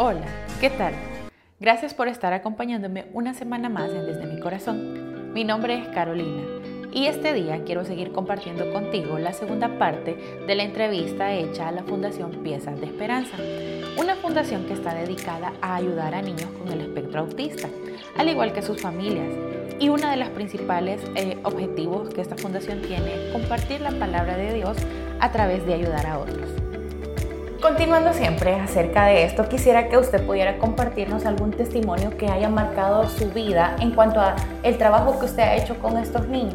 Hola, ¿qué tal? Gracias por estar acompañándome una semana más en Desde mi Corazón. Mi nombre es Carolina y este día quiero seguir compartiendo contigo la segunda parte de la entrevista hecha a la Fundación Piezas de Esperanza, una fundación que está dedicada a ayudar a niños con el espectro autista, al igual que sus familias. Y uno de los principales objetivos que esta fundación tiene es compartir la palabra de Dios a través de ayudar a otros. Continuando siempre acerca de esto, quisiera que usted pudiera compartirnos algún testimonio que haya marcado su vida en cuanto a el trabajo que usted ha hecho con estos niños.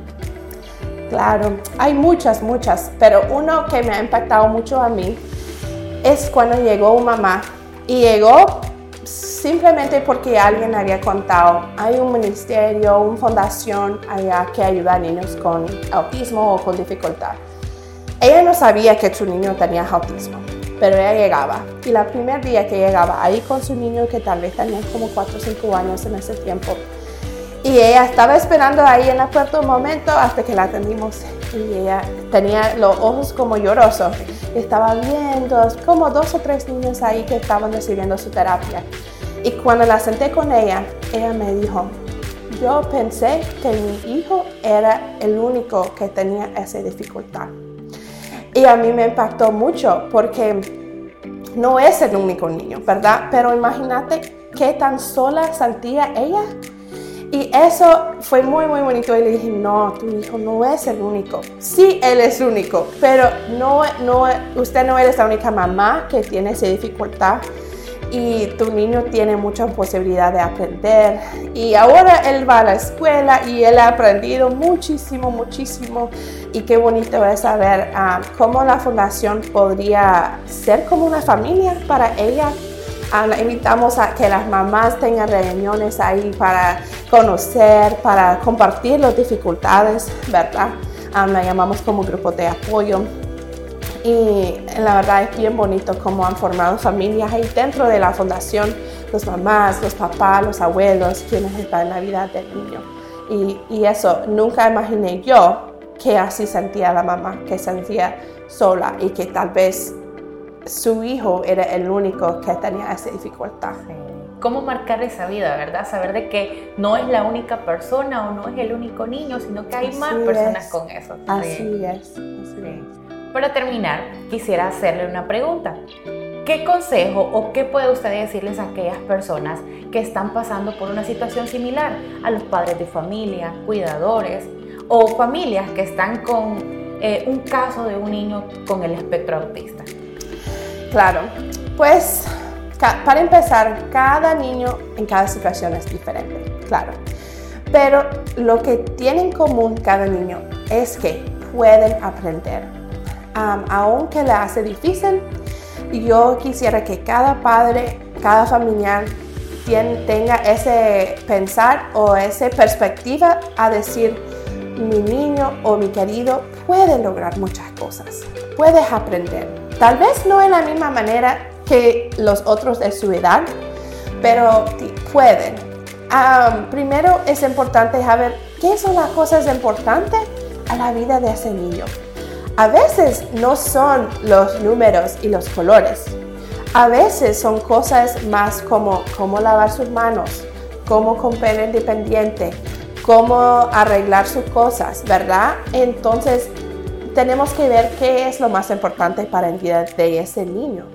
Claro, hay muchas, pero uno que me ha impactado mucho a mí es cuando llegó mamá y llegó simplemente porque alguien había contado. Hay un ministerio, una fundación allá que ayuda a niños con autismo o con dificultad. Ella no sabía que su niño tenía autismo, pero ella llegaba. Y el primer día que llegaba ahí con su niño, que tal vez tenía como 4 o 5 años en ese tiempo, y ella estaba esperando ahí en la puerta un momento hasta que la atendimos. Y ella tenía los ojos como llorosos. Estaba viendo como 2 o 3 niños ahí que estaban recibiendo su terapia. Y cuando la senté con ella me dijo, yo pensé que mi hijo era el único que tenía esa dificultad. Y a mí me impactó mucho porque no es el único niño, ¿verdad? Pero imagínate qué tan sola sentía ella. Y eso fue muy bonito. Y le dije, no, tu hijo no es el único. Sí, él es único, pero usted no eres la única mamá que tiene esa dificultad. Y tu niño tiene mucha posibilidad de aprender. Y ahora él va a la escuela y él ha aprendido muchísimo. Y qué bonito es saber cómo la fundación podría ser como una familia para ella. La invitamos a que las mamás tengan reuniones ahí para conocer, para compartir las dificultades, ¿verdad? La llamamos como grupo de apoyo. Y la verdad es bien bonito cómo han formado familias ahí dentro de la fundación, los mamás, los papás, los abuelos, quienes están en la vida del niño. Y eso, nunca imaginé yo que así sentía la mamá, que sentía sola y que tal vez su hijo era el único que tenía esa dificultad. ¿Cómo marcar esa vida, verdad? Saber de que no es la única persona o no es el único niño, sino que hay más personas con eso. Así es. Para terminar, quisiera hacerle una pregunta. ¿Qué consejo o qué puede usted decirles a aquellas personas que están pasando por una situación similar a los padres de familia, cuidadores o familias que están con un caso de un niño con el espectro autista? Claro, pues para empezar, cada niño en cada situación es diferente, claro. Pero lo que tiene en común cada niño es que pueden aprender. Aunque le hace difícil, yo quisiera que cada padre, cada familiar tenga ese pensar o esa perspectiva a decir, mi niño o mi querido puede lograr muchas cosas, puedes aprender. Tal vez no en la misma manera que los otros de su edad, pero pueden. Primero es importante saber qué son las cosas importantes a la vida de ese niño. A veces no son los números y los colores. A veces son cosas más como cómo lavar sus manos, cómo comer independiente, cómo arreglar sus cosas, ¿verdad? Entonces, tenemos que ver qué es lo más importante para la vida de ese niño.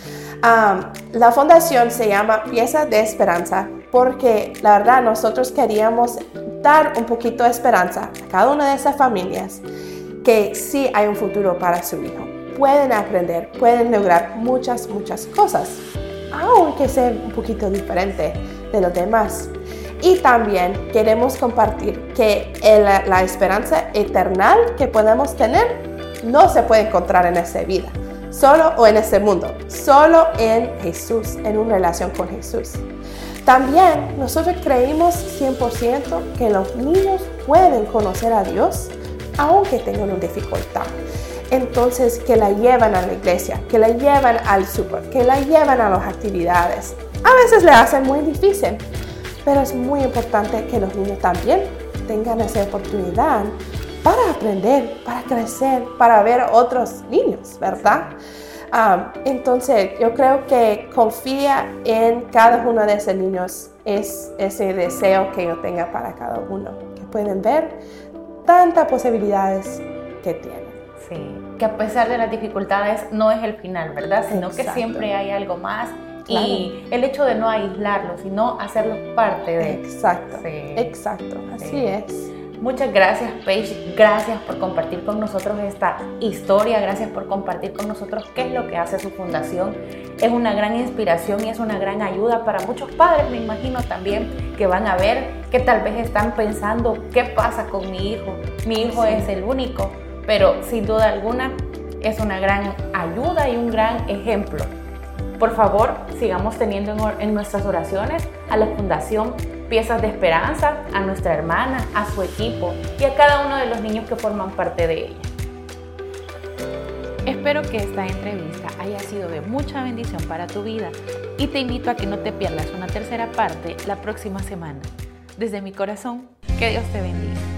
La fundación se llama Piezas de Esperanza porque la verdad nosotros queríamos dar un poquito de esperanza a cada una de esas familias que sí hay un futuro para su hijo. Pueden aprender, pueden lograr muchas cosas, aunque sea un poquito diferente de los demás. Y también queremos compartir que la esperanza eterna que podemos tener no se puede encontrar en esta vida, solo o en este mundo, solo en Jesús, en una relación con Jesús. También nosotros creemos 100% que los niños pueden conocer a Dios aunque tengan una dificultad. Entonces, que la llevan a la iglesia, que la llevan al súper, que la llevan a las actividades. A veces le hacen muy difícil, pero es muy importante que los niños también tengan esa oportunidad para aprender, para crecer, para ver a otros niños, ¿verdad? Entonces, yo creo que confía en cada uno de esos niños, es ese deseo que yo tenga para cada uno, que pueden ver tantas posibilidades que tienen. Sí, que a pesar de las dificultades no es el final, ¿verdad? Sino que siempre hay algo más. Claro. Y el hecho de no aislarlos, sino hacerlos parte de... Exacto, sí. Exacto, así es. Muchas gracias, Paige. Gracias por compartir con nosotros esta historia. Gracias por compartir con nosotros qué es lo que hace su fundación. Es una gran inspiración y es una gran ayuda para muchos padres, me imagino también, que van a ver, que tal vez están pensando, ¿qué pasa con mi hijo? Mi hijo es el único, pero sin duda alguna es una gran ayuda y un gran ejemplo. Por favor, sigamos teniendo en nuestras oraciones a la Fundación Piezas de Esperanza, a nuestra hermana, a su equipo y a cada uno de los niños que forman parte de ella. Espero que esta entrevista haya sido de mucha bendición para tu vida y te invito a que no te pierdas una tercera parte la próxima semana. Desde mi corazón, que Dios te bendiga.